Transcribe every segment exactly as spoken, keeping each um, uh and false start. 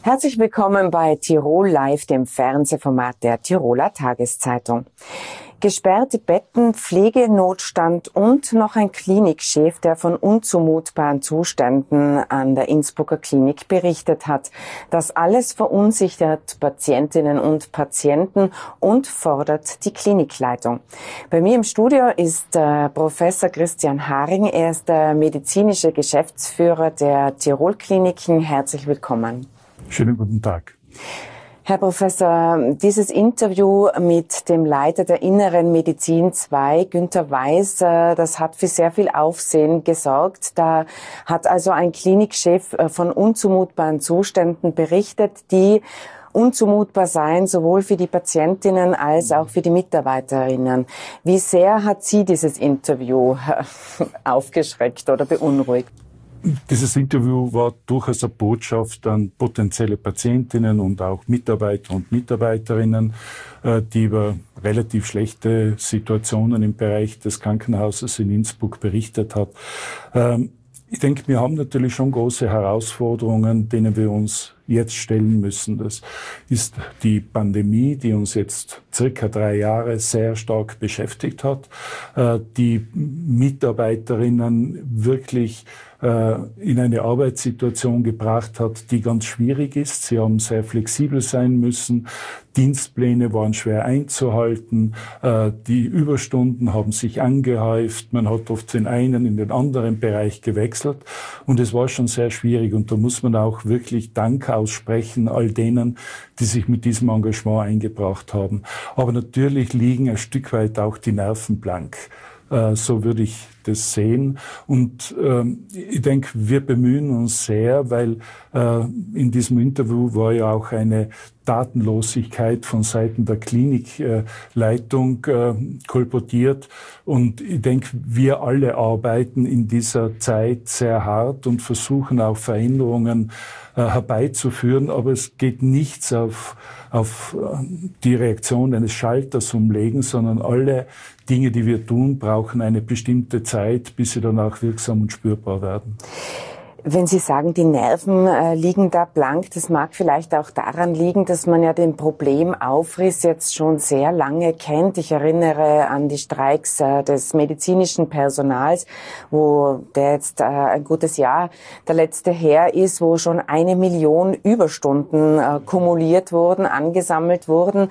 Herzlich willkommen bei Tirol Live, dem Fernsehformat der Tiroler Tageszeitung. Gesperrte Betten, Pflegenotstand und noch ein Klinikchef, der von unzumutbaren Zuständen an der Innsbrucker Klinik berichtet hat. Das alles verunsichert Patientinnen und Patienten und fordert die Klinikleitung. Bei mir im Studio ist äh, Professor Christian Haring. Er ist der medizinische Geschäftsführer der Tirol Kliniken. Herzlich willkommen. Schönen guten Tag. Herr Professor, dieses Interview mit dem Leiter der Inneren Medizin zwei, Günther Weiß, das hat für sehr viel Aufsehen gesorgt. Da hat also ein Klinikchef von unzumutbaren Zuständen berichtet, die unzumutbar seien, sowohl für die Patientinnen als auch für die Mitarbeiterinnen. Wie sehr hat Sie dieses Interview aufgeschreckt oder beunruhigt? Dieses Interview war durchaus eine Botschaft an potenzielle Patientinnen und auch Mitarbeiter und Mitarbeiterinnen, die über relativ schlechte Situationen im Bereich des Krankenhauses in Innsbruck berichtet hat. Ich denke, wir haben natürlich schon große Herausforderungen, denen wir uns jetzt stellen müssen. Das ist die Pandemie, die uns jetzt circa drei Jahre sehr stark beschäftigt hat, die Mitarbeiterinnen wirklich in eine Arbeitssituation gebracht hat, die ganz schwierig ist. Sie haben sehr flexibel sein müssen. Dienstpläne waren schwer einzuhalten. Die Überstunden haben sich angehäuft. Man hat oft den einen in den anderen Bereich gewechselt. Und es war schon sehr schwierig. Und da muss man auch wirklich Dank aussprechen all denen, die sich mit diesem Engagement eingebracht haben. Aber natürlich liegen ein Stück weit auch die Nerven blank. So würde ich das sehen. Und äh, ich denke, wir bemühen uns sehr, weil äh, in diesem Interview war ja auch eine Tatenlosigkeit von Seiten der Klinikleitung äh, kolportiert. Und ich denke, wir alle arbeiten in dieser Zeit sehr hart und versuchen auch Veränderungen äh, herbeizuführen. Aber es geht nichts auf, auf die Reaktion eines Schalters umlegen, sondern alle Dinge, die wir tun, brauchen eine bestimmte Zeit, bis sie dann auch wirksam und spürbar werden. Wenn Sie sagen, die Nerven äh, liegen da blank, das mag vielleicht auch daran liegen, dass man ja den Problemaufriss jetzt schon sehr lange kennt. Ich erinnere an die Streiks äh, des medizinischen Personals, wo der jetzt äh, ein gutes Jahr der letzte her ist, wo schon eine Million Überstunden äh, kumuliert wurden, angesammelt wurden.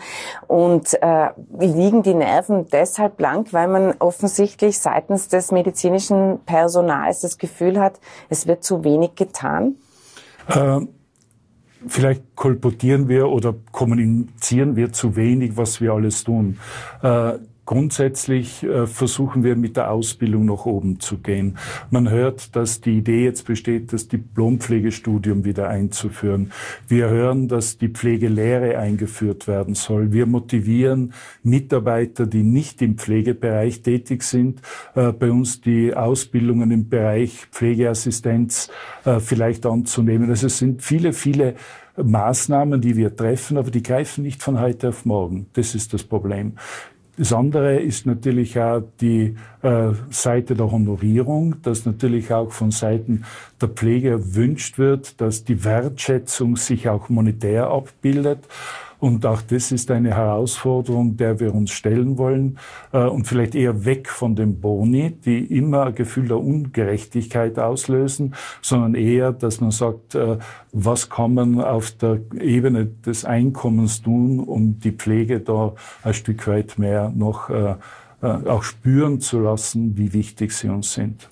Und äh, liegen die Nerven deshalb blank, weil man offensichtlich seitens des medizinischen Personals das Gefühl hat, es wird zu wenig getan? Äh, vielleicht kolportieren wir oder kommunizieren wir zu wenig, was wir alles tun. Äh, Grundsätzlich äh, versuchen wir mit der Ausbildung nach oben zu gehen. Man hört, dass die Idee jetzt besteht, das Diplompflegestudium wieder einzuführen. Wir hören, dass die Pflegelehre eingeführt werden soll. Wir motivieren Mitarbeiter, die nicht im Pflegebereich tätig sind, äh, bei uns die Ausbildungen im Bereich Pflegeassistenz äh, vielleicht anzunehmen. Also es sind viele, viele Maßnahmen, die wir treffen, aber die greifen nicht von heute auf morgen. Das ist das Problem. Das andere ist natürlich auch die äh, Seite der Honorierung, dass natürlich auch von Seiten der Pflege erwünscht wird, dass die Wertschätzung sich auch monetär abbildet. Und auch das ist eine Herausforderung, der wir uns stellen wollen äh, und vielleicht eher weg von den Boni, die immer ein Gefühl der Ungerechtigkeit auslösen, sondern eher, dass man sagt, äh, was kann man auf der Ebene des Einkommens tun, um die Pflege da ein Stück weit mehr noch äh, äh, auch spüren zu lassen, wie wichtig sie uns sind.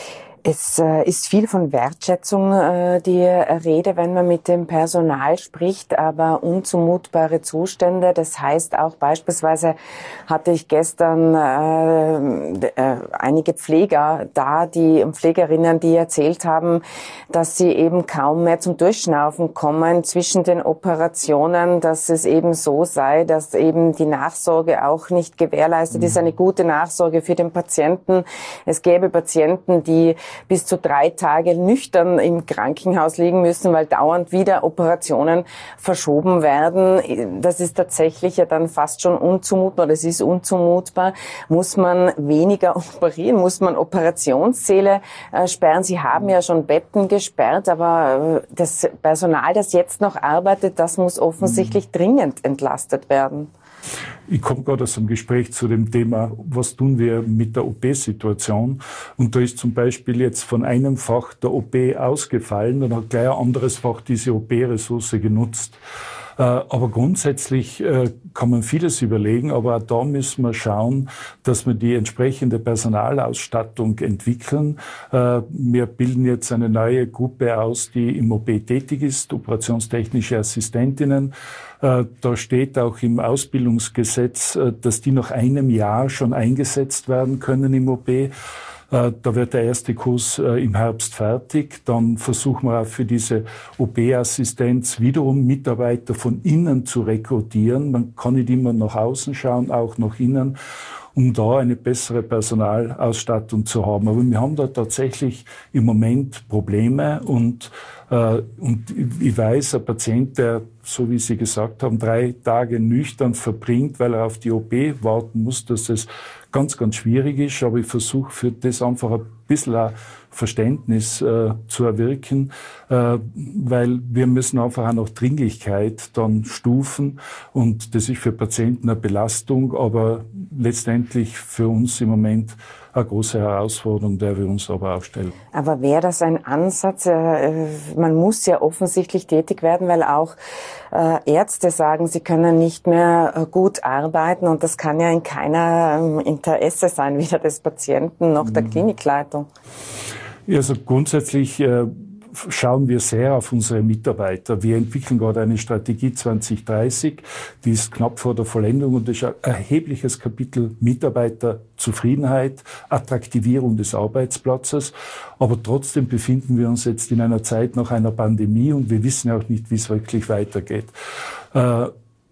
Es äh, ist viel von Wertschätzung äh, die Rede, wenn man mit dem Personal spricht, aber unzumutbare Zustände. Das heißt auch beispielsweise hatte ich gestern äh, äh, einige Pfleger da, die Pflegerinnen, die erzählt haben, dass sie eben kaum mehr zum Durchschnaufen kommen zwischen den Operationen, dass es eben so sei, dass eben die Nachsorge auch nicht gewährleistet ist, eine gute Nachsorge für den Patienten. Es gäbe Patienten, die bis zu drei Tage nüchtern im Krankenhaus liegen müssen, weil dauernd wieder Operationen verschoben werden. Das ist tatsächlich ja dann fast schon unzumutbar, das ist unzumutbar. Muss man weniger operieren? Muss man Operationssäle äh, sperren? Sie haben ja schon Betten gesperrt, aber äh, das Personal, das jetzt noch arbeitet, das muss offensichtlich mhm. dringend entlastet werden. Ich komme gerade aus einem Gespräch zu dem Thema, was tun wir mit der O P-Situation? Und da ist zum Beispiel jetzt von einem Fach der O P ausgefallen, dann hat gleich ein anderes Fach diese O P-Ressource genutzt. Aber grundsätzlich kann man vieles überlegen, aber auch da müssen wir schauen, dass wir die entsprechende Personalausstattung entwickeln. Wir bilden jetzt eine neue Gruppe aus, die im O P tätig ist, operationstechnische Assistentinnen. Da steht auch im Ausbildungsgesetz, dass die nach einem Jahr schon eingesetzt werden können im O P. Da wird der erste Kurs im Herbst fertig. Dann versuchen wir auch für diese O P-Assistenz wiederum Mitarbeiter von innen zu rekrutieren. Man kann nicht immer nach außen schauen, auch nach innen, um da eine bessere Personalausstattung zu haben. Aber wir haben da tatsächlich im Moment Probleme und äh, und ich weiß, ein Patient, der, so wie Sie gesagt haben, drei Tage nüchtern verbringt, weil er auf die O P warten muss, dass das ganz, ganz schwierig ist. Aber ich versuche für das einfach ein bisschen auch Verständnis äh, zu erwirken, äh, weil wir müssen einfach auch noch Dringlichkeit dann stufen und das ist für Patienten eine Belastung, aber letztendlich für uns im Moment eine große Herausforderung, der wir uns aber auch stellen. Aber wäre das ein Ansatz? Man muss ja offensichtlich tätig werden, weil auch Ärzte sagen, sie können nicht mehr gut arbeiten und das kann ja in keiner Interesse sein, weder des Patienten noch der Klinikleitung. Also grundsätzlich äh, schauen wir sehr auf unsere Mitarbeiter. Wir entwickeln gerade eine Strategie zwanzig dreißig, die ist knapp vor der Vollendung und das ist ein erhebliches Kapitel Mitarbeiterzufriedenheit, Attraktivierung des Arbeitsplatzes. Aber trotzdem befinden wir uns jetzt in einer Zeit nach einer Pandemie und wir wissen auch nicht, wie es wirklich weitergeht. Äh,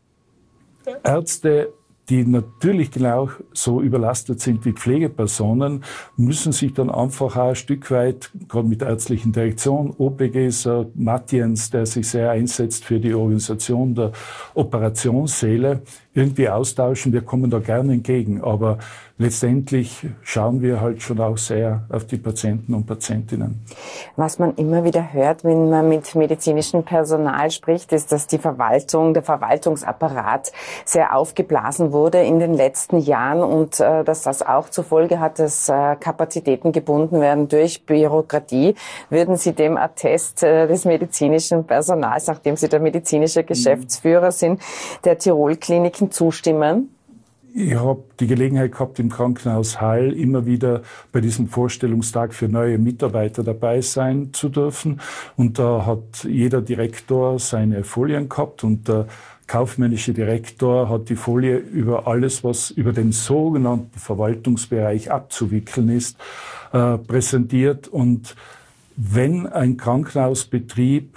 Ärzte, die natürlich genau so überlastet sind wie Pflegepersonen, müssen sich dann einfach auch ein Stück weit, gerade mit der ärztlichen Direktion, O P Gs, Matthiens, der sich sehr einsetzt für die Organisation der Operationssäle, irgendwie austauschen. Wir kommen da gerne entgegen, aber letztendlich schauen wir halt schon auch sehr auf die Patienten und Patientinnen. Was man immer wieder hört, wenn man mit medizinischem Personal spricht, ist, dass die Verwaltung, der Verwaltungsapparat sehr aufgeblasen wurde in den letzten Jahren und äh, dass das auch zur Folge hat, dass äh, Kapazitäten gebunden werden durch Bürokratie. Würden Sie dem Attest äh, des medizinischen Personals, nachdem Sie der medizinische Geschäftsführer sind, der Tirol-Kliniken zustimmen? Ich habe die Gelegenheit gehabt, im Krankenhaus Heil immer wieder bei diesem Vorstellungstag für neue Mitarbeiter dabei sein zu dürfen. Und da hat jeder Direktor seine Folien gehabt und der kaufmännische Direktor hat die Folie über alles, was über den sogenannten Verwaltungsbereich abzuwickeln ist, äh, präsentiert. Und wenn ein Krankenhausbetrieb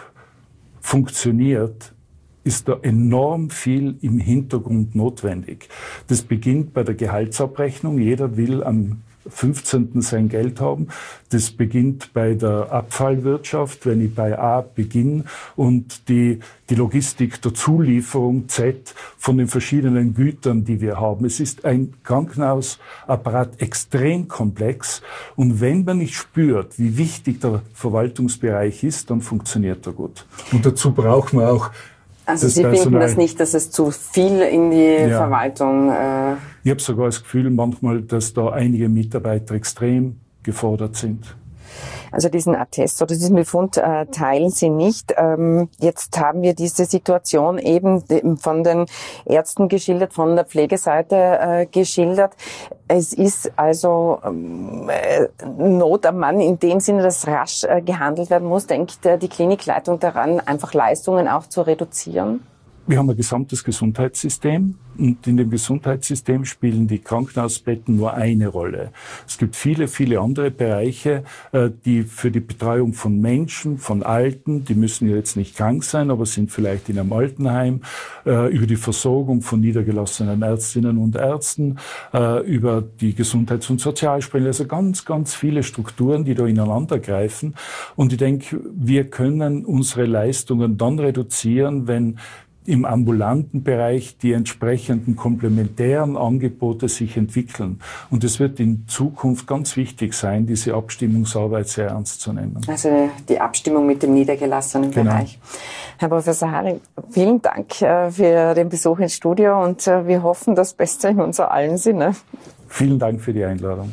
funktioniert, ist da enorm viel im Hintergrund notwendig. Das beginnt bei der Gehaltsabrechnung. Jeder will am fünfzehnten sein Geld haben. Das beginnt bei der Abfallwirtschaft, wenn ich bei A beginne und die, die Logistik der Zulieferung Z von den verschiedenen Gütern, die wir haben. Es ist ein Krankenhausapparat extrem komplex und wenn man nicht spürt, wie wichtig der Verwaltungsbereich ist, dann funktioniert er gut. Und dazu brauchen wir auch Also Sie Personal. Finden das nicht, dass es zu viel in die ja. Verwaltung... Äh ich habe sogar das Gefühl manchmal, dass da einige Mitarbeiter extrem gefordert sind. Also diesen Attest oder diesen Befund äh, teilen Sie nicht. Ähm, jetzt haben wir diese Situation eben von den Ärzten geschildert, von der Pflegeseite äh, geschildert. Es ist also ähm, äh, Not am Mann in dem Sinne, dass rasch äh, gehandelt werden muss. Denkt äh, die Klinikleitung daran, einfach Leistungen auch zu reduzieren? Wir haben ein gesamtes Gesundheitssystem und in dem Gesundheitssystem spielen die Krankenhausbetten nur eine Rolle. Es gibt viele, viele andere Bereiche, die für die Betreuung von Menschen, von Alten, die müssen jetzt nicht krank sein, aber sind vielleicht in einem Altenheim, über die Versorgung von niedergelassenen Ärztinnen und Ärzten, über die Gesundheits- und Sozialspende, also ganz, ganz viele Strukturen, die da ineinander greifen. Und ich denke, wir können unsere Leistungen dann reduzieren, wenn im ambulanten Bereich die entsprechenden komplementären Angebote sich entwickeln. Und es wird in Zukunft ganz wichtig sein, diese Abstimmungsarbeit sehr ernst zu nehmen. Also die Abstimmung mit dem niedergelassenen Genau. Bereich. Herr Professor Haring, vielen Dank für den Besuch ins Studio und wir hoffen das Beste in unser allen Sinne. Vielen Dank für die Einladung.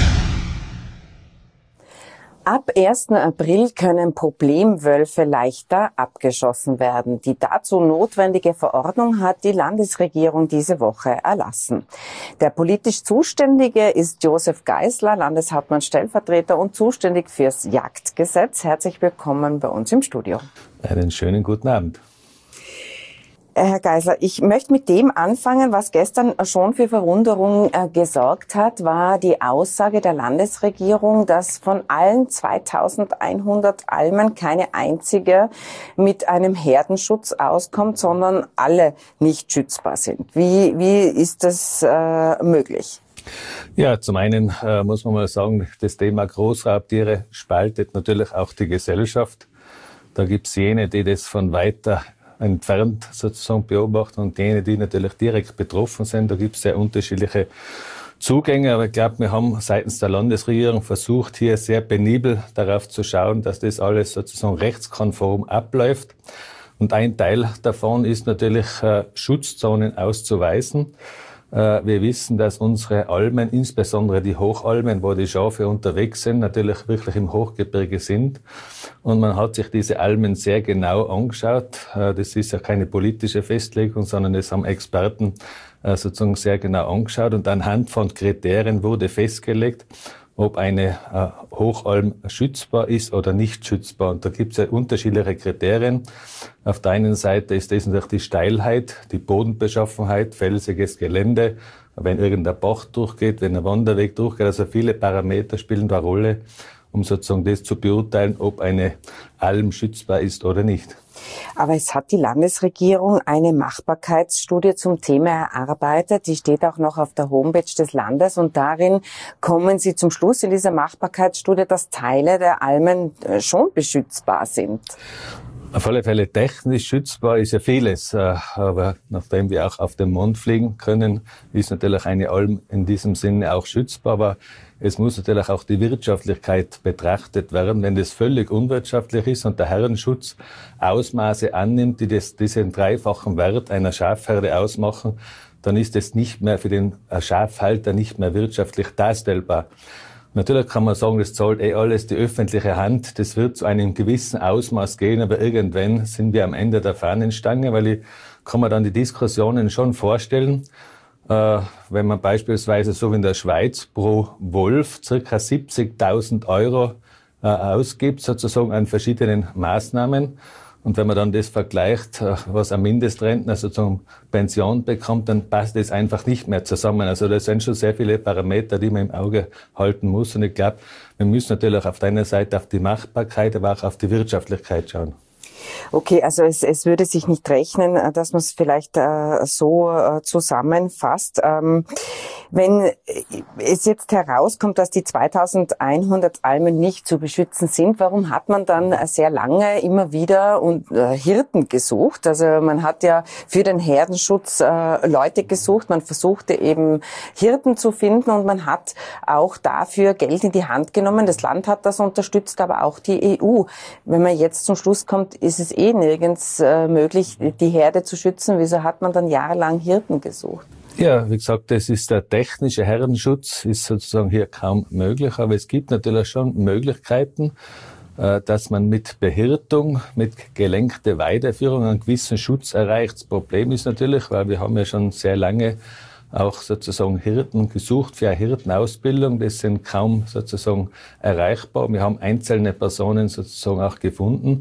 Ab ersten April können Problemwölfe leichter abgeschossen werden. Die dazu notwendige Verordnung hat die Landesregierung diese Woche erlassen. Der politisch Zuständige ist Josef Geisler, Landeshauptmann Stellvertreter und zuständig fürs Jagdgesetz. Herzlich willkommen bei uns im Studio. Einen schönen guten Abend. Herr Geisler, ich möchte mit dem anfangen, was gestern schon für Verwunderung äh, gesorgt hat, war die Aussage der Landesregierung, dass von allen zweitausendeinhundert Almen keine einzige mit einem Herdenschutz auskommt, sondern alle nicht schützbar sind. Wie, wie ist das äh, möglich? Ja, zum einen äh, muss man mal sagen, das Thema Großraubtiere spaltet natürlich auch die Gesellschaft. Da gibt es jene, die das von weiter entfernt sozusagen beobachten und jene, die natürlich direkt betroffen sind. Da gibt es sehr unterschiedliche Zugänge, aber ich glaube, wir haben seitens der Landesregierung versucht, hier sehr penibel darauf zu schauen, dass das alles sozusagen rechtskonform abläuft. Und ein Teil davon ist natürlich, äh, Schutzzonen auszuweisen. Äh, wir wissen, dass unsere Almen, insbesondere die Hochalmen, wo die Schafe unterwegs sind, natürlich wirklich im Hochgebirge sind. Und man hat sich diese Almen sehr genau angeschaut. Äh, das ist ja keine politische Festlegung, sondern das haben Experten äh, sozusagen sehr genau angeschaut. Und anhand von Kriterien wurde festgelegt, ob eine äh, Hochalm schützbar ist oder nicht schützbar. Und da gibt es ja unterschiedliche Kriterien. Auf der einen Seite ist das natürlich die Steilheit, die Bodenbeschaffenheit, felsiges Gelände, wenn irgendein Bach durchgeht, wenn ein Wanderweg durchgeht. Also viele Parameter spielen da eine Rolle, um sozusagen das zu beurteilen, ob eine Alm schützbar ist oder nicht. Aber es hat die Landesregierung eine Machbarkeitsstudie zum Thema erarbeitet. Die steht auch noch auf der Homepage des Landes und darin kommen Sie zum Schluss in dieser Machbarkeitsstudie, dass Teile der Almen schon beschützbar sind. Auf alle Fälle technisch schützbar ist ja vieles, aber nachdem wir auch auf den Mond fliegen können, ist natürlich eine Alm in diesem Sinne auch schützbar, aber es muss natürlich auch die Wirtschaftlichkeit betrachtet werden. Wenn das völlig unwirtschaftlich ist und der Herdenschutz Ausmaße annimmt, die das, diesen dreifachen Wert einer Schafherde ausmachen, dann ist es nicht mehr für den Schafhalter nicht mehr wirtschaftlich darstellbar. Natürlich kann man sagen, das zahlt eh alles die öffentliche Hand. Das wird zu einem gewissen Ausmaß gehen, aber irgendwann sind wir am Ende der Fahnenstange, weil ich kann mir dann die Diskussionen schon vorstellen, äh, wenn man beispielsweise so wie in der Schweiz pro Wolf circa siebzigtausend Euro äh, ausgibt, sozusagen an verschiedenen Maßnahmen. Und wenn man dann das vergleicht, was ein Mindestrentner sozusagen Pension bekommt, dann passt das einfach nicht mehr zusammen. Also das sind schon sehr viele Parameter, die man im Auge halten muss. Und ich glaube, wir müssen natürlich auf der einen Seite auf die Machbarkeit, aber auch auf die Wirtschaftlichkeit schauen. Okay, also es, es würde sich nicht rechnen, dass man es vielleicht äh, so äh, zusammenfasst. Ähm, wenn es jetzt herauskommt, dass die zweitausendeinhundert Almen nicht zu beschützen sind, warum hat man dann sehr lange immer wieder und, äh, Hirten gesucht? Also man hat ja für den Herdenschutz äh, Leute gesucht, man versuchte eben Hirten zu finden und man hat auch dafür Geld in die Hand genommen. Das Land hat das unterstützt, aber auch die E U. Wenn man jetzt zum Schluss kommt, ist es eh nirgends äh, möglich, die Herde zu schützen. Wieso hat man dann jahrelang Hirten gesucht? Ja, wie gesagt, das ist der technische Herdenschutz, ist sozusagen hier kaum möglich, aber es gibt natürlich schon Möglichkeiten, äh, dass man mit Behirtung, mit gelenkter Weideführung einen gewissen Schutz erreicht. Das Problem ist natürlich, weil wir haben ja schon sehr lange auch sozusagen Hirten gesucht für eine Hirtenausbildung. Das sind kaum sozusagen erreichbar. Wir haben einzelne Personen sozusagen auch gefunden.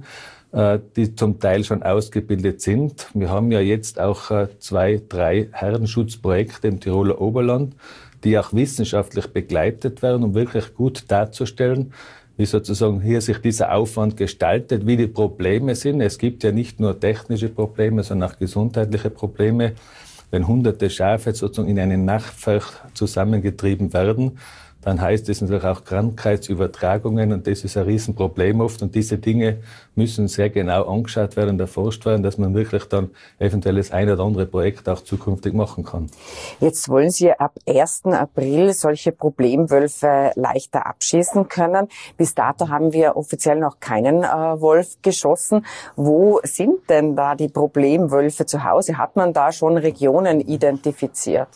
die zum Teil schon ausgebildet sind. Wir haben ja jetzt auch zwei, drei Herdenschutzprojekte im Tiroler Oberland, die auch wissenschaftlich begleitet werden, um wirklich gut darzustellen, wie sozusagen hier sich dieser Aufwand gestaltet, wie die Probleme sind. Es gibt ja nicht nur technische Probleme, sondern auch gesundheitliche Probleme. Wenn hunderte Schafe sozusagen in einen Nachtfeld zusammengetrieben werden, dann heißt es natürlich auch Krankheitsübertragungen und das ist ein Riesenproblem oft und diese Dinge müssen sehr genau angeschaut werden und erforscht werden, dass man wirklich dann eventuell das ein oder andere Projekt auch zukünftig machen kann. Jetzt wollen Sie ab ersten April solche Problemwölfe leichter abschießen können. Bis dato haben wir offiziell noch keinen äh, Wolf geschossen. Wo sind denn da die Problemwölfe zu Hause? Hat man da schon Regionen identifiziert?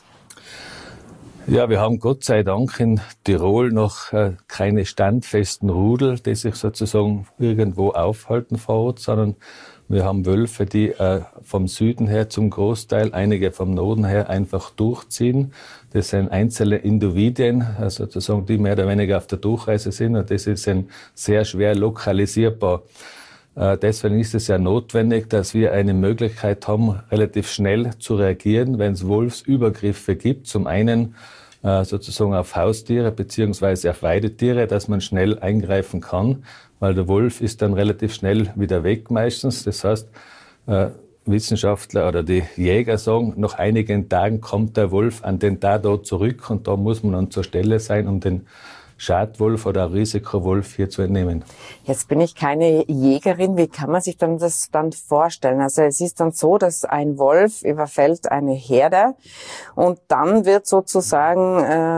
Ja, wir haben Gott sei Dank in Tirol noch äh, keine standfesten Rudel, die sich sozusagen irgendwo aufhalten vor Ort, sondern wir haben Wölfe, die äh, vom Süden her zum Großteil, einige vom Norden her einfach durchziehen. Das sind einzelne Individuen, also sozusagen, die mehr oder weniger auf der Durchreise sind und das ist ein sehr schwer lokalisierbar. Äh, deswegen ist es ja notwendig, dass wir eine Möglichkeit haben, relativ schnell zu reagieren, wenn es Wolfsübergriffe gibt. Zum einen äh, sozusagen auf Haustiere beziehungsweise auf Weidetiere, dass man schnell eingreifen kann, weil der Wolf ist dann relativ schnell wieder weg meistens. Das heißt, äh, Wissenschaftler oder die Jäger sagen, nach einigen Tagen kommt der Wolf an den Tatort zurück und da muss man dann zur Stelle sein, um den Schadwolf oder Risikowolf hier zu entnehmen. Jetzt bin ich keine Jägerin. Wie kann man sich dann das dann vorstellen? Also es ist dann so, dass ein Wolf überfällt eine Herde und dann wird sozusagen,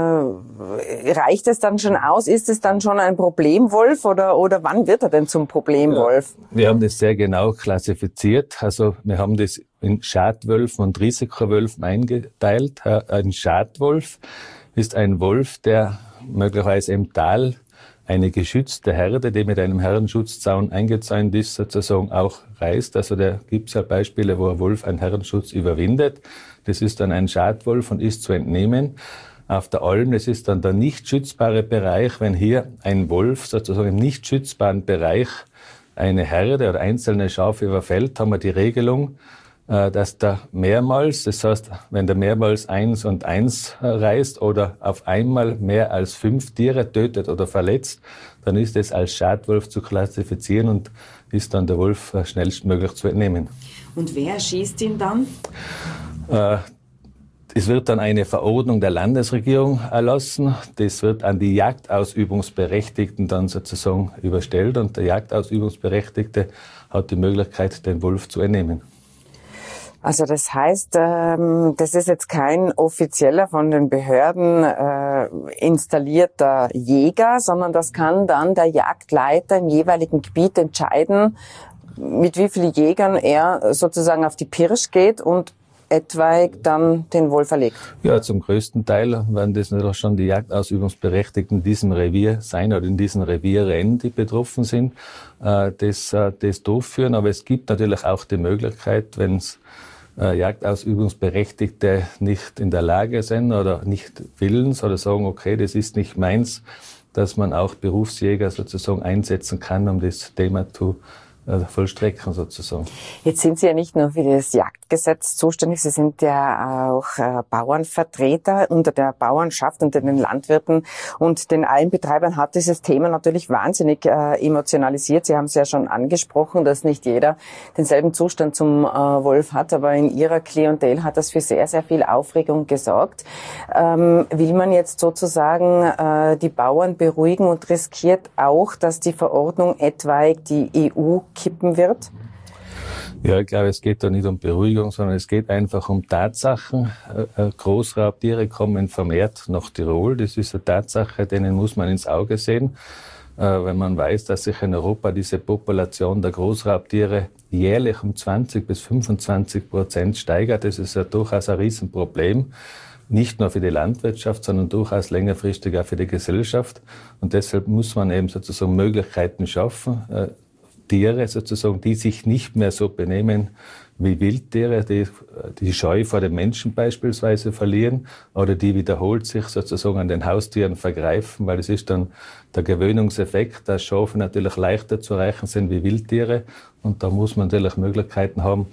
äh, reicht es dann schon aus? Ist es dann schon ein Problemwolf oder, oder wann wird er denn zum Problemwolf? Ja, wir haben das sehr genau klassifiziert. Also wir haben das in Schadwölfen und Risikowölfen eingeteilt. Ein Schadwolf ist ein Wolf, der möglicherweise im Tal eine geschützte Herde, die mit einem Herdenschutzzaun eingezäunt ist, sozusagen auch reißt. Also da gibt es ja Beispiele, wo ein Wolf einen Herdenschutz überwindet. Das ist dann ein Schadwolf und ist zu entnehmen. Auf der Alm, das ist dann der nicht schützbare Bereich. Wenn hier ein Wolf sozusagen im nicht schützbaren Bereich eine Herde oder einzelne Schafe überfällt, haben wir die Regelung, dass der mehrmals, das heißt, wenn der mehrmals eins und eins reißt oder auf einmal mehr als fünf Tiere tötet oder verletzt, dann ist es als Schadwolf zu klassifizieren und ist dann der Wolf schnellstmöglich zu entnehmen. Und wer schießt ihn dann? Äh, es wird dann eine Verordnung der Landesregierung erlassen. Das wird an die Jagdausübungsberechtigten dann sozusagen überstellt und der Jagdausübungsberechtigte hat die Möglichkeit, den Wolf zu entnehmen. Also das heißt, das ist jetzt kein offizieller von den Behörden installierter Jäger, sondern das kann dann der Jagdleiter im jeweiligen Gebiet entscheiden, mit wie vielen Jägern er sozusagen auf die Pirsch geht und etwaig dann den Wolf erlegt. Ja, zum größten Teil werden das natürlich schon die Jagdausübungsberechtigten in diesem Revier sein oder in diesen Revierrennen, die betroffen sind, das, das durchführen. Aber es gibt natürlich auch die Möglichkeit, wenn es Äh, Jagdausübungsberechtigte nicht in der Lage sind oder nicht willens oder sagen, okay, das ist nicht meins, dass man auch Berufsjäger sozusagen einsetzen kann, um das Thema zu äh, vollstrecken sozusagen. Jetzt sind Sie ja nicht nur für das Jagdgesetz zuständig, Sie sind ja auch äh, Bauernvertreter unter der Bauernschaft, unter den Landwirten und den Almbetreibern hat dieses Thema natürlich wahnsinnig äh, emotionalisiert. Sie haben es ja schon angesprochen, dass nicht jeder denselben Zustand zum äh, Wolf hat, aber in Ihrer Klientel hat das für sehr, sehr viel Aufregung gesorgt. Ähm, will man jetzt sozusagen äh, die Bauern beruhigen und riskiert auch, dass die Verordnung etwaig die E U kippen wird? Ja, ich glaube, es geht da nicht um Beruhigung, sondern es geht einfach um Tatsachen. Großraubtiere kommen vermehrt nach Tirol. Das ist eine Tatsache, denen muss man ins Auge sehen. Wenn man weiß, dass sich in Europa diese Population der Großraubtiere jährlich um zwanzig bis fünfundzwanzig Prozent steigert, das ist ja durchaus ein Riesenproblem. Nicht nur für die Landwirtschaft, sondern durchaus längerfristig auch für die Gesellschaft. Und deshalb muss man eben sozusagen Möglichkeiten schaffen, Tiere sozusagen, die sich nicht mehr so benehmen, wie Wildtiere, die die Scheu vor den Menschen beispielsweise verlieren oder die wiederholt sich sozusagen an den Haustieren vergreifen, weil es ist dann der Gewöhnungseffekt, dass Schafe natürlich leichter zu erreichen sind wie Wildtiere und da muss man natürlich Möglichkeiten haben,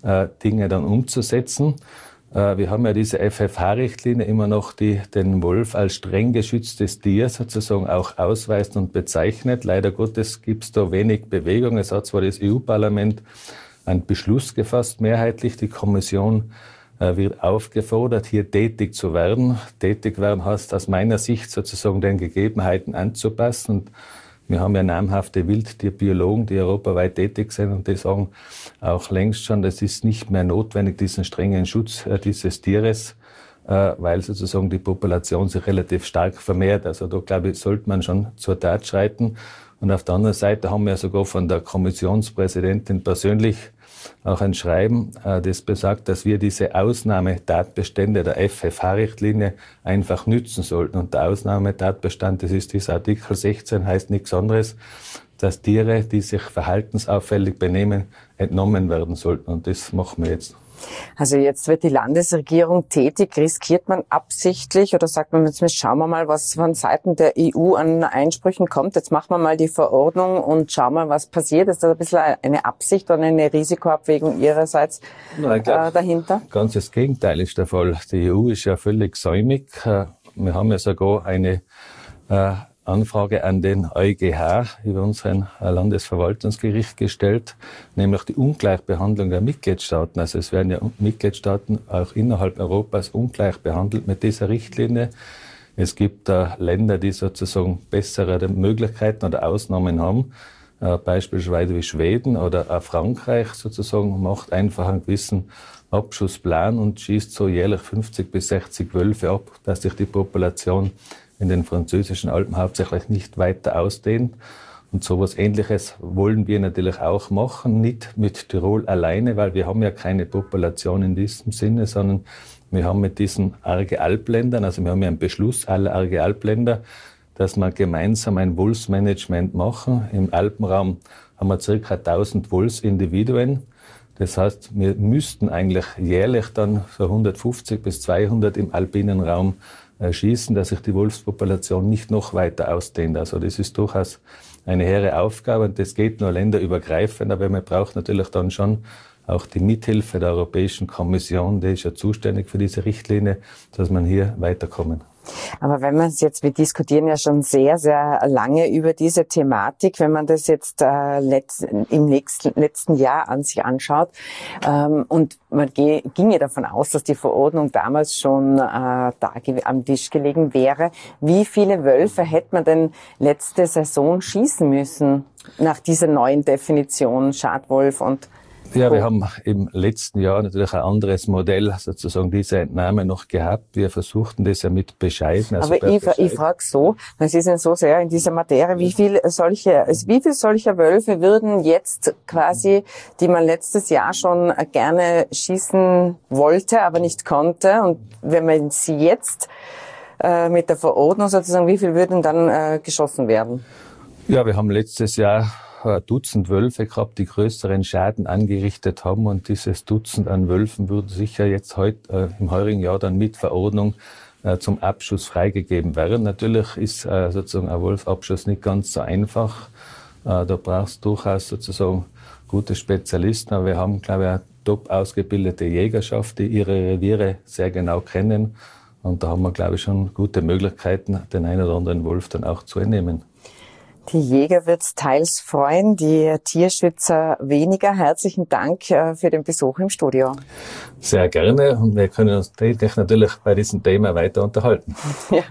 Dinge dann umzusetzen. Wir haben ja diese F F H-Richtlinie immer noch, die den Wolf als streng geschütztes Tier sozusagen auch ausweist und bezeichnet. Leider Gottes gibt es da wenig Bewegung. Es hat zwar das E U-Parlament einen Beschluss gefasst, mehrheitlich. Die Kommission äh, wird aufgefordert, hier tätig zu werden. Tätig werden heißt aus meiner Sicht sozusagen den Gegebenheiten anzupassen. Und wir haben ja namhafte Wildtierbiologen, die europaweit tätig sind und die sagen auch längst schon, es ist nicht mehr notwendig, diesen strengen Schutz äh, dieses Tieres, äh, weil sozusagen die Population sich relativ stark vermehrt. Also da, glaube ich, sollte man schon zur Tat schreiten. Und auf der anderen Seite haben wir sogar von der Kommissionspräsidentin persönlich auch ein Schreiben, das besagt, dass wir diese Ausnahmetatbestände der F F H-Richtlinie einfach nützen sollten. Und der Ausnahmetatbestand, das ist dieser Artikel sechzehn, heißt nichts anderes, dass Tiere, die sich verhaltensauffällig benehmen, entnommen werden sollten. Und das machen wir jetzt. Also jetzt wird die Landesregierung tätig. Riskiert man absichtlich oder sagt man, jetzt schauen wir mal, was von Seiten der E U an Einsprüchen kommt. Jetzt machen wir mal die Verordnung und schauen mal, was passiert. Ist da ein bisschen eine Absicht oder eine Risikoabwägung Ihrerseits Nein, glaub, äh, dahinter? Ganz das Gegenteil ist der Fall. Die E U ist ja völlig säumig. Wir haben ja sogar eine äh, Anfrage an den EuGH über unseren Landesverwaltungsgericht gestellt, nämlich die Ungleichbehandlung der Mitgliedstaaten. Also es werden ja Mitgliedstaaten auch innerhalb Europas ungleich behandelt mit dieser Richtlinie. Es gibt äh, Länder, die sozusagen bessere Möglichkeiten oder Ausnahmen haben, äh, beispielsweise wie Schweden oder auch Frankreich sozusagen macht einfach einen gewissen Abschussplan und schießt so jährlich fünfzig bis sechzig Wölfe ab, dass sich die Population in den französischen Alpen hauptsächlich nicht weiter ausdehnt. Und sowas Ähnliches wollen wir natürlich auch machen, nicht mit Tirol alleine, weil wir haben ja keine Population in diesem Sinne, sondern wir haben mit diesen Arge Alpländern, also wir haben ja einen Beschluss aller Arge Alpländer, dass wir gemeinsam ein Wolfsmanagement machen. Im Alpenraum haben wir circa tausend Wolfsindividuen. Das heißt, wir müssten eigentlich jährlich dann so hundertfünfzig bis zweihundert im alpinen Raum schießen, dass sich die Wolfspopulation nicht noch weiter ausdehnt. Also das ist durchaus eine hehre Aufgabe und das geht nur länderübergreifend, aber man braucht natürlich dann schon auch die Mithilfe der Europäischen Kommission, die ist ja zuständig für diese Richtlinie, dass man hier weiterkommen. Aber wenn man es jetzt, wir diskutieren ja schon sehr, sehr lange über diese Thematik, wenn man das jetzt äh, letzt, im nächsten, letzten Jahr an sich anschaut ähm, und man ge, ginge davon aus, dass die Verordnung damals schon äh, da am Tisch gelegen wäre, wie viele Wölfe hätte man denn letzte Saison schießen müssen nach dieser neuen Definition Schadwolf und Ja, wir haben im letzten Jahr natürlich ein anderes Modell, sozusagen diese Entnahme noch gehabt. Wir versuchten das ja mit bescheiden. Also aber ich, bescheiden. ich frage so, weil Sie sind so sehr in dieser Materie, wie viel solche, wie viel solcher Wölfe würden jetzt quasi, die man letztes Jahr schon gerne schießen wollte, aber nicht konnte, und wenn man sie jetzt äh, mit der Verordnung sozusagen, wie viel würden dann äh, geschossen werden? Ja, wir haben letztes Jahr ein Dutzend Wölfe gehabt, die größeren Schaden angerichtet haben, und dieses Dutzend an Wölfen würde sicher jetzt heute äh, im heurigen Jahr dann mit Verordnung äh, zum Abschuss freigegeben werden. Natürlich ist äh, sozusagen ein Wolfabschuss nicht ganz so einfach. Äh, da brauchst du durchaus sozusagen gute Spezialisten, aber wir haben, glaube ich, eine top ausgebildete Jägerschaft, die ihre Reviere sehr genau kennen, und da haben wir, glaube ich, schon gute Möglichkeiten, den einen oder anderen Wolf dann auch zu entnehmen. Die Jäger wird's teils freuen, die Tierschützer weniger. Herzlichen Dank für den Besuch im Studio. Sehr gerne, und wir können uns natürlich bei diesem Thema weiter unterhalten. Ja,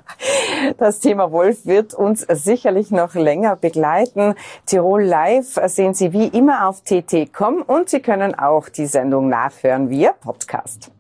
das Thema Wolf wird uns sicherlich noch länger begleiten. Tirol Live sehen Sie wie immer auf T T Punkt com, und Sie können auch die Sendung nachhören via Podcast.